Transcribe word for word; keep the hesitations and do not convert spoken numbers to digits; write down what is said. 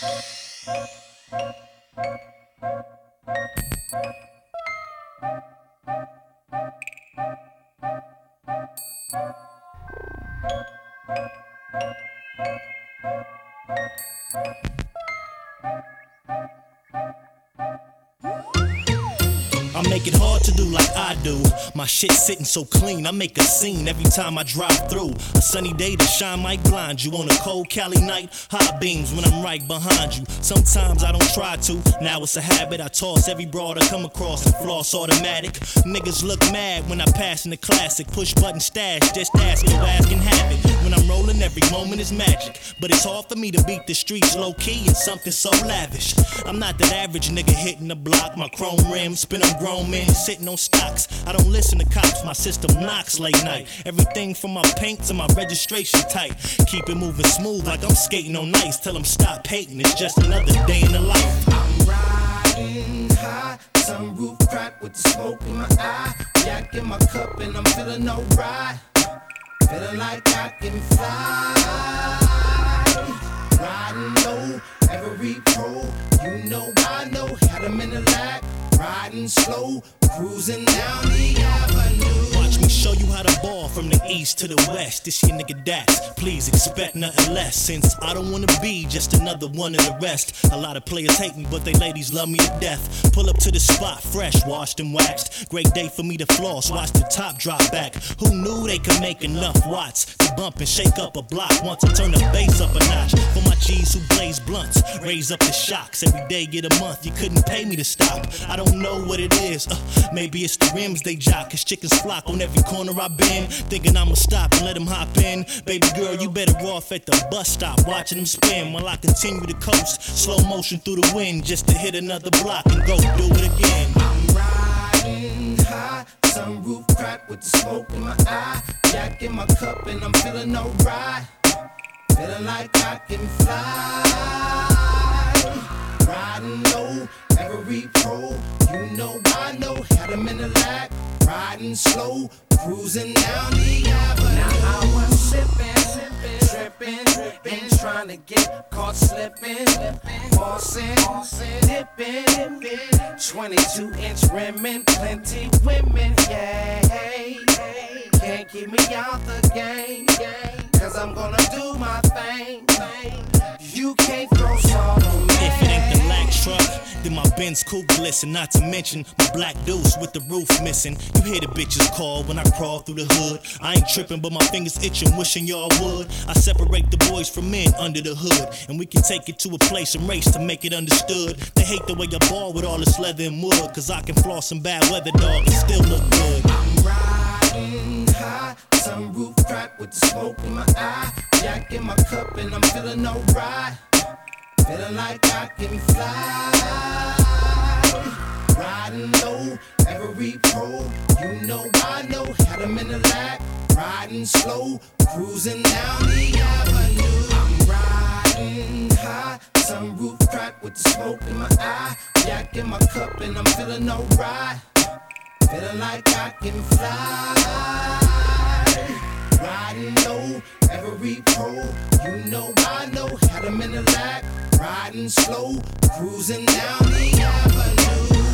I make it hard to do like I do. My shit sitting so clean, I make a scene every time I drive through. A sunny day to shine might blind you. On a cold Cali night, high beams when I'm right behind you. Sometimes I don't try to, now it's a habit. I toss every broad I come across and floss automatic. Niggas look mad when I pass in the classic. Push button stash, just ask, no ask and have it. When I'm rolling, every moment is magic. But it's hard for me to beat the streets low key and something so lavish. I'm not that average nigga hitting the block. My chrome rims, spin them grown men sitting on stocks. I don't listen to cops, my system knocks late night. Everything from my paint to my registration tight. Keep it moving smooth like I'm skating on ice. Tell them stop hating, it's just another day in the life. I'm riding high, sunroof crack with the smoke in my eye. Yak in my cup and I'm feeling alright. Feeling like I can fly. Riding low, every pro, you know I know. Had them in the lag, riding slow, cruising down the avenue. Watch me show you how to ball from the east to the west. This your nigga Dax, please expect nothing less. Since I don't wanna be just another one of the rest. A lot of players hate me, but they ladies love me to death. Pull up to the spot, fresh, washed and waxed. Great day for me to floss, watch the top drop back. Who knew they could make enough watts to bump and shake up a block? Want to turn the bass up a notch. For my G's who blaze blunts, raise up the shocks. Every day get a month, you couldn't pay me to stop. I don't know what it is, uh, maybe it's the rims they jock. Cause chickens flock on every corner I've been. Thinking I'ma stop and let them hop in. Baby girl, you better off at the bus stop, watching them spin while I continue to coast. Slow motion through the wind just to hit another block and go do it again. I'm riding high, sunroof crack with the smoke in my eye. Yak in my cup and I'm feeling alright. Feeling like I can fly. Riding low, every pro, you know I know. Had them in the lag, riding slow, cruising down the avenue. Now I was sipping, sipping, tripping, tripping, trying to get caught slipping, bossing, dipping, dipping. twenty-two inch rimming, plenty women, yeah. Can't keep me out the game, cause I'm gonna do my thing. You can't throw salt on me. If it ain't the Lax truck, then my Benz Coupe glisten. Not to mention my black deuce with the roof missing. You hear the bitches call when I crawl through the hood. I ain't tripping, but my fingers itching, wishing y'all would. I separate the boys from men under the hood, and we can take it to a place and race to make it understood. They hate the way I ball with all this leather and wood, cause I can floss some bad weather, dog, and still look good. I'm riding high, sunroof crack with the smoke in my eye. Yak in my cup and I'm feeling alright. Feeling like I can fly. Riding low, every pro, you know I know. Had them in the lag, riding slow, cruising down the avenue. I'm riding high, sunroof crack with the smoke in my eye. Yak in my cup and I'm feeling alright. Feeling like I can fly. Riding low, every pro, you know I know. Had them in the lag, riding slow, cruising down the avenue.